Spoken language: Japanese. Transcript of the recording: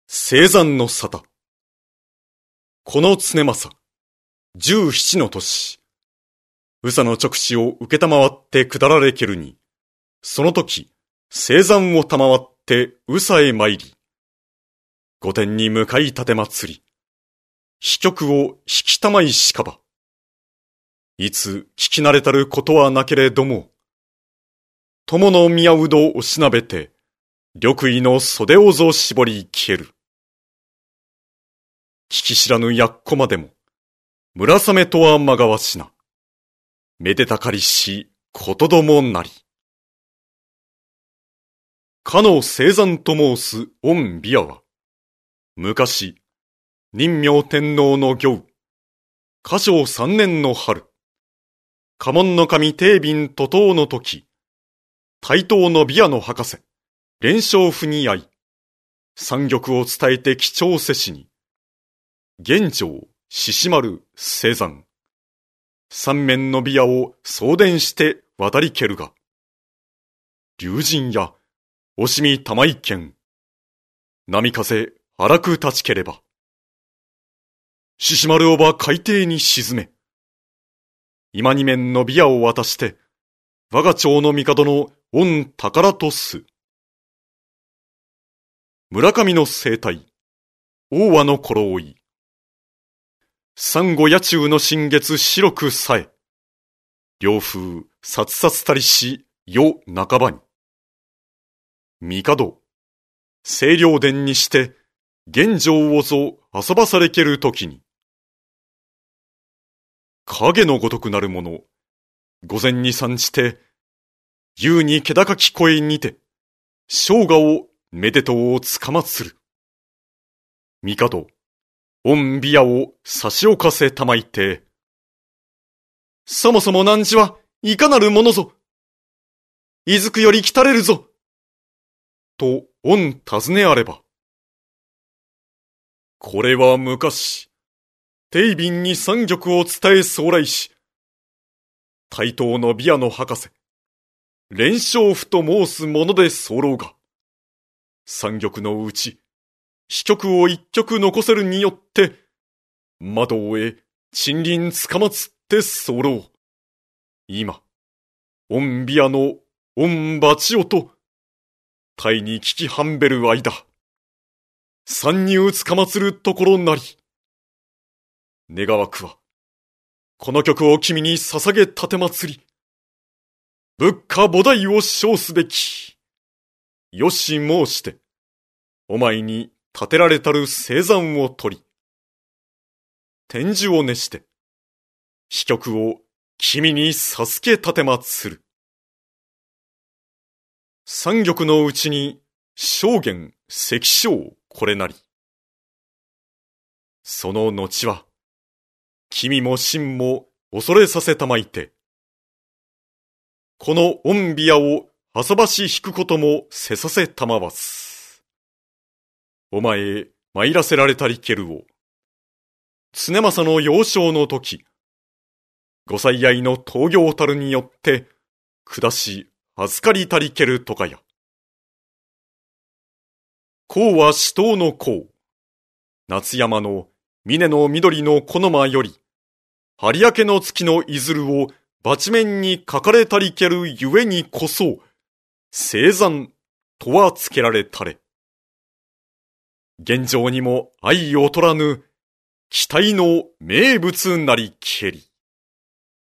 生山の沙汰。この常政、17の年、宇佐の勅使を受けたまわって下られけるに、その時、生山を賜って宇佐へ参り、御殿に向かい立て祭り、飛曲を引きたまいしかば。いつ聞き慣れたることはなけれども、友の宮うどをしなべて、緑衣の袖をぞ絞り消える。聞き知らぬやっこまでも、村雨とはまがわしな。めでたかりし、ことどもなり。かの生山と申す御美和は、昔、仁明天皇の行、嘉祥3年の春、家紋の神定斌徒党の時、台東の美和の博士、連勝府に会い、三玉を伝えて貴重せしに、玄城、獅子丸、生山、三面の美和を送電して渡りけるが、龍神や、惜しみ玉井県、波風荒く立ちければ、獅子丸をば海底に沈め、今二面の美和を渡して、我が町の帝の御宝とす。村上の生態、大和の頃追い、珊瑚野中の新月白くさえ、涼風さつさつたりし夜半ばに。帝、清涼殿にして、玄城をぞ遊ばされけるときに、影のごとくなるもの、御前に参じて、優に気高き声にて、生涯をめでとうをつかまつる。帝、御美和を差し置かせたまいて、そもそも汝はいかなるものぞ。いずくより来たれるぞ。と御尋ねあれば。これは昔、定斌に三玉を伝え総来し、台東の美和の博士、連勝府と申すもので候が、三玉のうち、飛曲を一曲残せるによって、窓へ陳林つかまつって候。今、御美和の御バチオと、タイに聞き半べる間、参入つかまつるところなり。願わくは、この曲を君に捧げ立て祭り、仏下菩提を称すべき。よし申して、お前に立てられたる生山を取り、天寿を熱して、飛曲を君に授け立て祭る。三玉のうちに、正元、関将、これなり。その後は、君も真も恐れさせたまいて、この御美和を遊ばし引くこともせさせたまわす。お前へ参らせられたりけるを、常政の幼少の時、ご祭愛の東行たるによって、下し預かりたりけるとかや。公は死闘の公、夏山の峰の緑の木の間より、張明の月のいずるをバチ面に書かれたりけるゆえにこそ、生山とはつけられたれ。現状にも相劣らぬ、期待の名物なりけり。